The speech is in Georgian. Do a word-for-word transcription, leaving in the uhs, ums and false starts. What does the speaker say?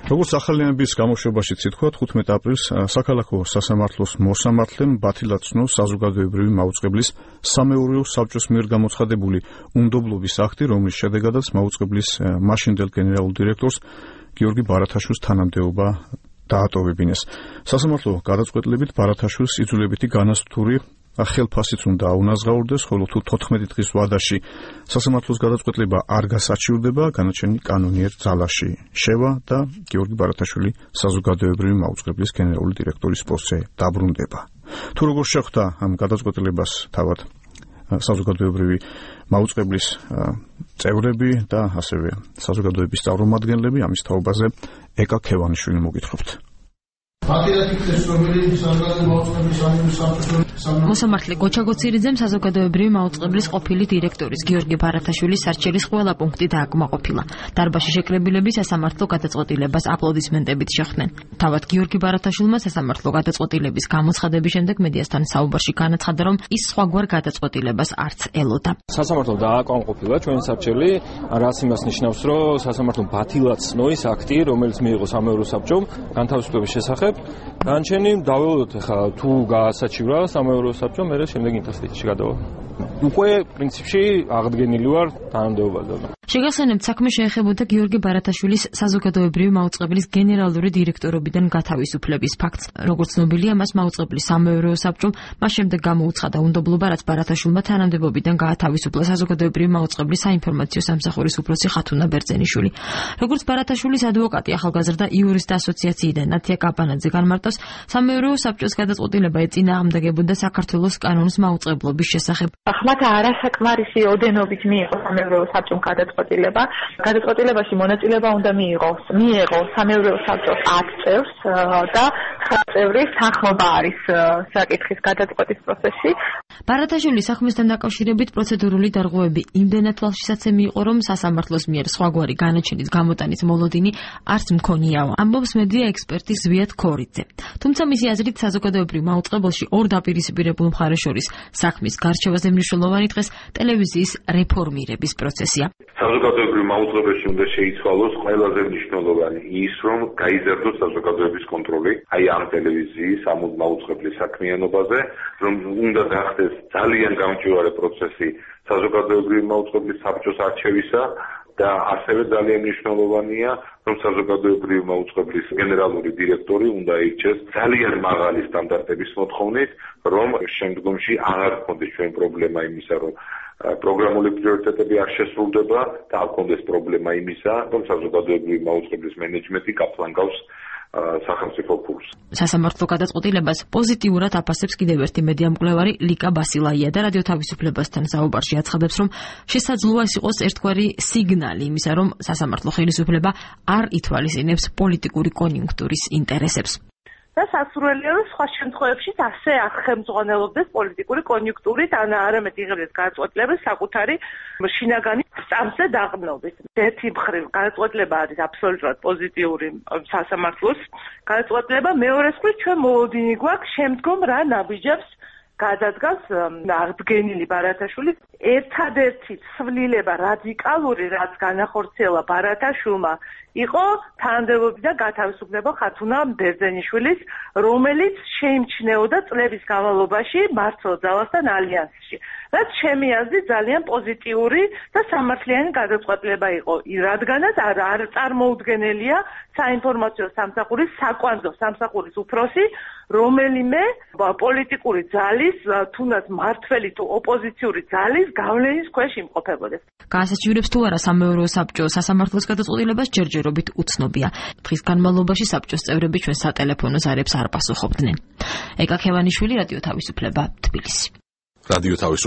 როგორც ახალიანების გამოშვებაშიც ითქვა, თხუთმეტ აპრილს საქალაქო სასამართლოს მოსამართლემ ბათილაცნო საზოგადოებრივი მაუწყებლის სამეურვეო საბჭოს მიერ გამოცხადებული უნდობლობის აქტი, რომლის შედეგადაც მაუწყებლის მაშინდელ გენერალურ დირექტორს გიორგი ბარათაშვილს თანამდებობა დაატოვებინეს. სასამართლო გადაწყვეტილებით ბარათაშვილს იძულებითი განასტური ხელფასიც უნდა აუნაზღაურდეს, ხოლო თუ თოთხმეტი დღის ვადაში სასამართლოს გადაწყვეტილება არ გასაჩივრდება, განაჩენი კანონიერ ძალაში შევა და გიორგი ბარათაშვილი საზოგადოებრივი მაუწყებლის გენერალური დირექტორის პოსტზე დაბრუნდება. თუ როგორ შეხვდა ამ გადაწყვეტილებას თავად საზოგადოებრივი მაუწყებლის წევრები და ასევე საზოგადოების წარმომადგენლები, ამის თაობაზე ეკა ქევანიშვილი მოგითხრობთ. მოსამართლე გოჩაგოცირიძემ საზოგადოებრივი მაუწყებლის ყოფილი დირექტორის გიორგი ბარათაშვილის არჩევის ყველა პუნქტი დააკმაყოფილა. დარბაზში შეკრებილები სასამართლო გადაწყვეტილებას აპლოდისმენტებით შეხვდნენ. თავად გიორგი ბარათაშვილმა სასამართლო გადაწყვეტილების გამოცხადების შემდეგ მედიასთან საუბარში განაცხადა, რომ ის სხვაგვარ გადაწყვეტილებას არც ელოდა. სასამართლო დააკმაყოფილა ჩვენი საბჭელი, რაც იმას ნიშნავს, რომ სასამართლო ბათილაცნოის აქტი, რომელიც მიიღო სამეურვეო საბჭომ განთავისუფლების შესახებ, განჩენი დაველოდოთ ახლა თუ გაასაჩივრა სამეურვეო საბჭო, მე შემდეგ ინტენსიტეტში გადავა. უკვე პრინციპში აღდგენილი ვარ თანამდებობაზე. შეგახსენებთ, საქმე შეეხებოდა გიორგი ბარათაშვილის საზოგადოებრივი მაუწყებლის გენერალური დირექტორობიდან გათავისუფლების ფაქტს. როგორც ცნობილია, მას მაუწყებლის სამეურვეო საბჭომ მას შემდეგ გამოუცხადა უნდობლობა, რაც ბარათაშვილმა თანამდებობიდან გაათავისუფლა საზოგადოებრივი მაუწყებლის საინფორმაციო სამსახურის უფროსი ხათუნა ბერძენიშვილი. როგორც ბარათაშვილის ადვოკატი ახალგაზრდა იურისტთა ასოციაციიდან ნათია კაპანაძე განმარტავს, სამეურვეო საბჭოს გადაწყვეტილება ეწინააღმდეგებოდა საქართველოს კანონის მაუწყებლობის შესახებ. ახლა არასაკმარისი ოდენობით მიიღო სამეურვეო საბჭომ გადაწყვეტილება. გადაწყვეტილებაში მონაწილეობა უნდა მიიღოს, მიიღო სამეურვეო საბჭოს ათ წევრს და ცხრა წევრი თანხმობა არის საკითხის გადაწყვეტის პროცესში. ბარათაშვილის საქმესთან დაკავშირებით პროცედურული დარღვევები იმდენად თვალშისაცემი იყო, რომ სასამართლოს მიერ სხვაგვარი განაჩენის გამოტანის მოლოდინი არც მქონიაო. ამბობს მედია ექსპერტი ზვიად ქორიძე. თუმცა მისი აზრით საზოგადოებრივ მაუწყებელში ორ დაპირისპირებულ მხარეს შორის საქმის გარჩევაზე მნიშვნელოვანი დღეს ტელევიზიის რეფორმირების პროცესია. საზოგადოებრივ მაუწყებელში უნდა შეიცვალოს ყველაზე მნიშვნელოვანი ის, რომ გაიზარდოს საზოგადოების კონტროლი, აი ამ ტელევიზიის ამ მაუწყებლის საქმიანობაზე, რომ უნდა გახდეს ძალიან გამჭვირვალე პროცესი საზოგადოებრივ მაუწყებლის საბჭოს არჩევისა და ასევე ძალიან მნიშვნელოვანია, რომ საზოგადოებრივი მაუწყებლის გენერალური დირექტორი უნდა ირჩეს ძალიან მაღალი სტანდარტების მოთხოვნით, რომ შემდგომში აღარ გქონდეს ჩვენ პრობლემა იმისა, რომ პროგრამული პრიორიტეტები არ შესრულდება და არ გქონდეს პრობლემა იმისა, რომ საზოგადოებრივი მაუწყებლის მენეჯმენტი გაფლანგავს სახელმწიფო ფულს. სასამართლო გადაწყვეტილებას პოზიტიურად აფასებს კიდევ ერთი მედია მკვლევარი ლიკა ბასილაია და რადიო თავისუფლებასთან საუბარში აცხადებს, რომ შესაძლოა ეს იყოს ერთგვარი სიგნალი იმისა, რომ სასამართლო ხელისუფლება არ ითვალისწინებს პოლიტიკური კონიუნქტურის ინტერესებს. და სასურველია, რომ სხვა შემთხვევებშიც ასე აღხემძღვანელობდეს პოლიტიკური კონიუნქტურით, ან არამედ იღებდეს გადაწყვეტილებას საკუთარი შინაგანი სწამზე დაყრდნობით. ერთი მხრივ გადაწყვეტილება არის აბსოლუტურად პოზიტიური სასამართლოს გადაწყვეტილება, მეორე მხრივ ჩვენ მოლოდინი გვაქვს შემდგომ რა ნაბიჯებს გადადგას აღდგენილი ბარათაშვილის. ერთადერთი ცვლილება რადიკალური, რაც განახორციელა ბარათაშვილმა, იყო თანამდებობიდან გათავისუფლება ხათუნა ბერძენიშვილის, რომელიც შეიმჩნეოდა წლების განმავლობაში მართლ ძალასთან ალიანსში. რაც ჩემი აზრით ძალიან პოზიტიური და სამართლიანი გადაწყვეტილება იყო, რადგანაც არ არ წარმოუდგენელია საინფორმაციო სამსახურის საკვანძო სამსახურის უფროსი, რომელიმე პოლიტიკური ძალის, თუნდაც მმართველი თუ ოპოზიციური ძალის გავლენის ქვეშ იმყოფებოდეს. გაასაჩივრებს თუ არა სამეურვეო საბჭო სასამართლოს გადაწყვეტილებას ჯერჯერობით უცნობია. დღის განმავლობაში საბჭოს წევრები ჩვენ სატელეფონო ზარებს არ პასუხობდნენ. ეკა ქევანიშვილი, რადიო თავისუფლება, თბილისი. რადიო თავისუფლება